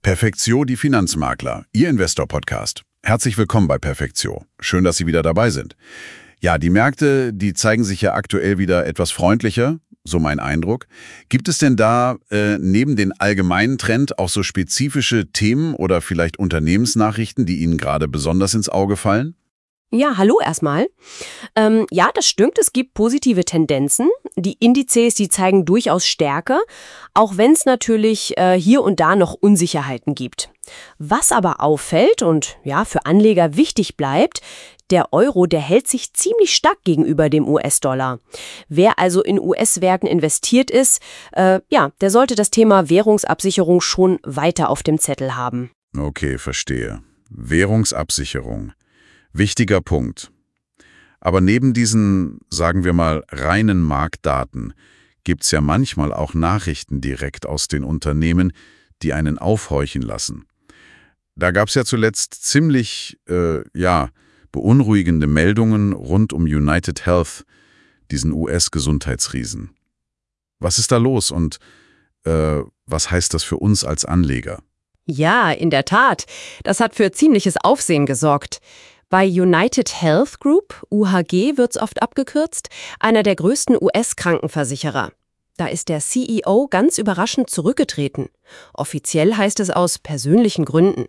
Perfektio, die Finanzmakler, Ihr Investor-Podcast. Herzlich willkommen bei Perfektio. Schön, dass Sie wieder dabei sind. Ja, die Märkte, die zeigen sich ja aktuell wieder etwas freundlicher, so mein Eindruck. Gibt es denn da neben den allgemeinen Trend auch so spezifische Themen oder vielleicht Unternehmensnachrichten, die Ihnen gerade besonders ins Auge fallen? Ja, hallo erstmal. Ja, das stimmt, es gibt positive Tendenzen. Die Indizes, die zeigen durchaus Stärke, auch wenn es natürlich hier und da noch Unsicherheiten gibt. Was aber auffällt und ja, für Anleger wichtig bleibt, der Euro, der hält sich ziemlich stark gegenüber dem US-Dollar. Wer also in US-Werten investiert ist, der sollte das Thema Währungsabsicherung schon weiter auf dem Zettel haben. Okay, verstehe. Währungsabsicherung. Wichtiger Punkt. Aber neben diesen, sagen wir mal, reinen Marktdaten gibt es ja manchmal auch Nachrichten direkt aus den Unternehmen, die einen aufhorchen lassen. Da gab es ja zuletzt ziemlich, beunruhigende Meldungen rund um United Health, diesen US-Gesundheitsriesen. Was ist da los und was heißt das für uns als Anleger? Ja, in der Tat. Das hat für ziemliches Aufsehen gesorgt. Bei United Health Group, UHG wird's oft abgekürzt, einer der größten US-Krankenversicherer. Da ist der CEO ganz überraschend zurückgetreten. Offiziell heißt es aus persönlichen Gründen.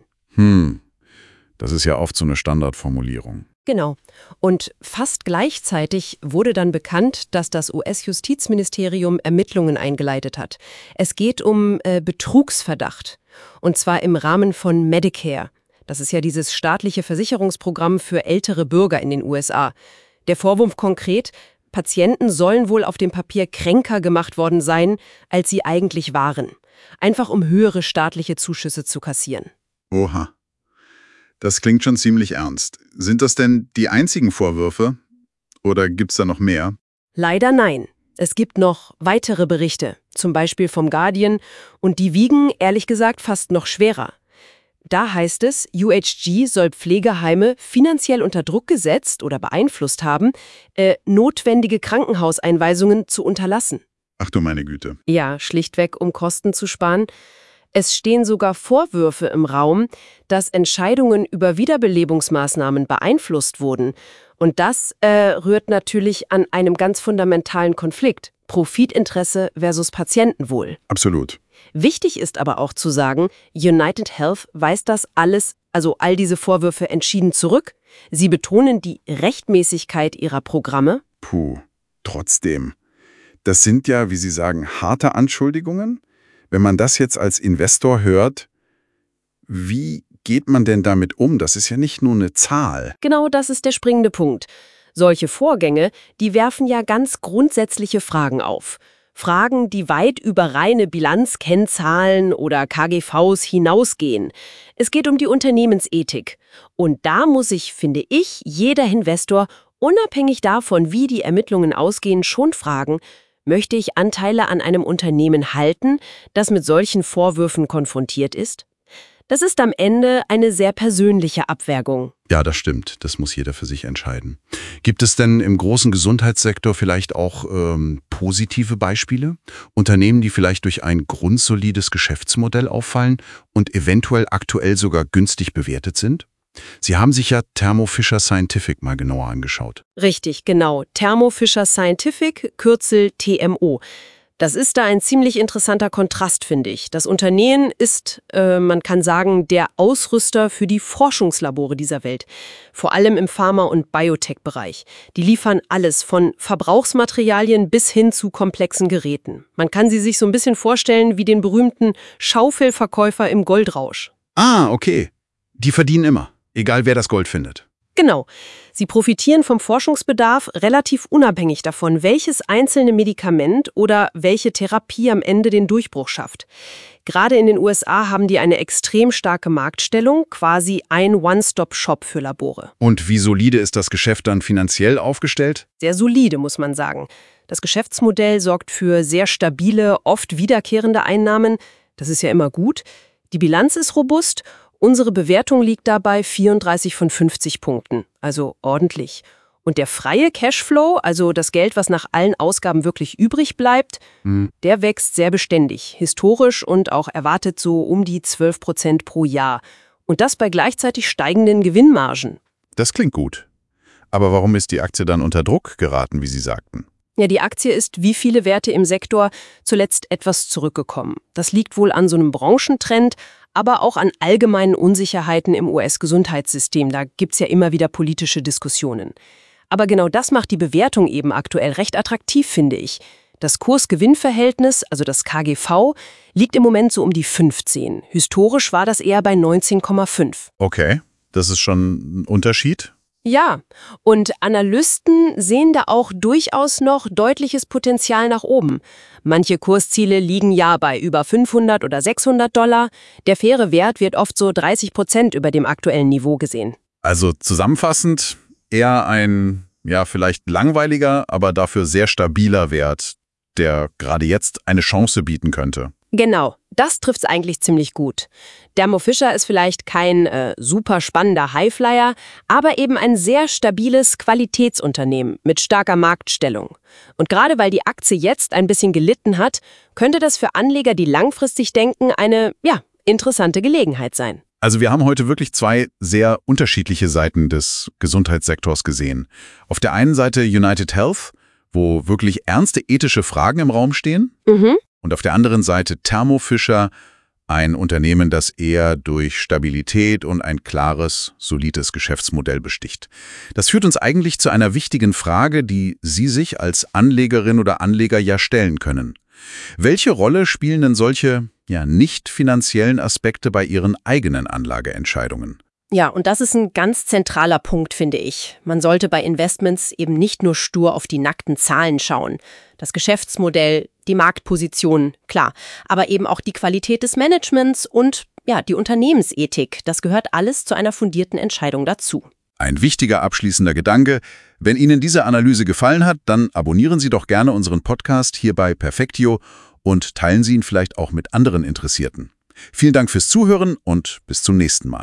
Das ist ja oft so eine Standardformulierung. Genau. Und fast gleichzeitig wurde dann bekannt, dass das US-Justizministerium Ermittlungen eingeleitet hat. Es geht um Betrugsverdacht. Und zwar im Rahmen von Medicare. Das ist ja dieses staatliche Versicherungsprogramm für ältere Bürger in den USA. Der Vorwurf konkret: Patienten sollen wohl auf dem Papier kränker gemacht worden sein, als sie eigentlich waren. Einfach um höhere staatliche Zuschüsse zu kassieren. Oha. Das klingt schon ziemlich ernst. Sind das denn die einzigen Vorwürfe? Oder gibt's da noch mehr? Leider nein. Es gibt noch weitere Berichte, zum Beispiel vom Guardian, und die wiegen, ehrlich gesagt, fast noch schwerer. Da heißt es, UHG soll Pflegeheime finanziell unter Druck gesetzt oder beeinflusst haben, notwendige Krankenhauseinweisungen zu unterlassen. Ach du meine Güte. Ja, schlichtweg, um Kosten zu sparen. Es stehen sogar Vorwürfe im Raum, dass Entscheidungen über Wiederbelebungsmaßnahmen beeinflusst wurden. Und das rührt natürlich an einem ganz fundamentalen Konflikt: Profitinteresse versus Patientenwohl. Absolut. Wichtig ist aber auch zu sagen, United Health weist das alles, also all diese Vorwürfe, entschieden zurück. Sie betonen die Rechtmäßigkeit ihrer Programme. Trotzdem. Das sind ja, wie Sie sagen, harte Anschuldigungen. Wenn man das jetzt als Investor hört, wie geht man denn damit um? Das ist ja nicht nur eine Zahl. Genau, das ist der springende Punkt. Solche Vorgänge, die werfen ja ganz grundsätzliche Fragen auf. Fragen, die weit über reine Bilanzkennzahlen oder KGVs hinausgehen. Es geht um die Unternehmensethik. Und da muss sich, finde ich, jeder Investor, unabhängig davon, wie die Ermittlungen ausgehen, schon fragen: Möchte ich Anteile an einem Unternehmen halten, das mit solchen Vorwürfen konfrontiert ist? Das ist am Ende eine sehr persönliche Abwägung. Ja, das stimmt. Das muss jeder für sich entscheiden. Gibt es denn im großen Gesundheitssektor vielleicht auch positive Beispiele? Unternehmen, die vielleicht durch ein grundsolides Geschäftsmodell auffallen und eventuell aktuell sogar günstig bewertet sind? Sie haben sich ja Thermo Fisher Scientific mal genauer angeschaut. Richtig, genau. Thermo Fisher Scientific, Kürzel TMO. Das ist da ein ziemlich interessanter Kontrast, finde ich. Das Unternehmen ist, man kann sagen, der Ausrüster für die Forschungslabore dieser Welt. Vor allem im Pharma- und Biotech-Bereich. Die liefern alles, von Verbrauchsmaterialien bis hin zu komplexen Geräten. Man kann sie sich so ein bisschen vorstellen wie den berühmten Schaufelverkäufer im Goldrausch. Ah, okay. Die verdienen immer, egal wer das Gold findet. Genau. Sie profitieren vom Forschungsbedarf relativ unabhängig davon, welches einzelne Medikament oder welche Therapie am Ende den Durchbruch schafft. Gerade in den USA haben die eine extrem starke Marktstellung, quasi ein One-Stop-Shop für Labore. Und wie solide ist das Geschäft dann finanziell aufgestellt? Sehr solide, muss man sagen. Das Geschäftsmodell sorgt für sehr stabile, oft wiederkehrende Einnahmen. Das ist ja immer gut. Die Bilanz ist robust. Unsere Bewertung liegt dabei 34 von 50 Punkten, also ordentlich. Und der freie Cashflow, also das Geld, was nach allen Ausgaben wirklich übrig bleibt, der wächst sehr beständig, historisch und auch erwartet so um die 12% pro Jahr. Und das bei gleichzeitig steigenden Gewinnmargen. Das klingt gut. Aber warum ist die Aktie dann unter Druck geraten, wie Sie sagten? Ja, die Aktie ist wie viele Werte im Sektor zuletzt etwas zurückgekommen. Das liegt wohl an so einem Branchentrend, aber auch an allgemeinen Unsicherheiten im US-Gesundheitssystem. Da gibt's ja immer wieder politische Diskussionen. Aber genau das macht die Bewertung eben aktuell recht attraktiv, finde ich. Das Kurs-Gewinn-Verhältnis, also das KGV, liegt im Moment so um die 15. Historisch war das eher bei 19,5. Okay, das ist schon ein Unterschied. Ja, und Analysten sehen da auch durchaus noch deutliches Potenzial nach oben. Manche Kursziele liegen ja bei über 500 oder $600. Der faire Wert wird oft so 30% über dem aktuellen Niveau gesehen. Also zusammenfassend eher ein, ja, vielleicht langweiliger, aber dafür sehr stabiler Wert, der gerade jetzt eine Chance bieten könnte. Genau, das trifft's eigentlich ziemlich gut. Thermo Fisher ist vielleicht kein super spannender Highflyer, aber eben ein sehr stabiles Qualitätsunternehmen mit starker Marktstellung. Und gerade weil die Aktie jetzt ein bisschen gelitten hat, könnte das für Anleger, die langfristig denken, eine, interessante Gelegenheit sein. Also wir haben heute wirklich zwei sehr unterschiedliche Seiten des Gesundheitssektors gesehen. Auf der einen Seite United Health, wo wirklich ernste ethische Fragen im Raum stehen. Und auf der anderen Seite Thermo Fisher, ein Unternehmen, das eher durch Stabilität und ein klares, solides Geschäftsmodell besticht. Das führt uns eigentlich zu einer wichtigen Frage, die Sie sich als Anlegerin oder Anleger ja stellen können. Welche Rolle spielen denn solche, nicht finanziellen Aspekte bei Ihren eigenen Anlageentscheidungen? Ja, und das ist ein ganz zentraler Punkt, finde ich. Man sollte bei Investments eben nicht nur stur auf die nackten Zahlen schauen. Das Geschäftsmodell, die Marktposition, klar, aber eben auch die Qualität des Managements und die Unternehmensethik. Das gehört alles zu einer fundierten Entscheidung dazu. Ein wichtiger abschließender Gedanke. Wenn Ihnen diese Analyse gefallen hat, dann abonnieren Sie doch gerne unseren Podcast hier bei Perfectio und teilen Sie ihn vielleicht auch mit anderen Interessierten. Vielen Dank fürs Zuhören und bis zum nächsten Mal.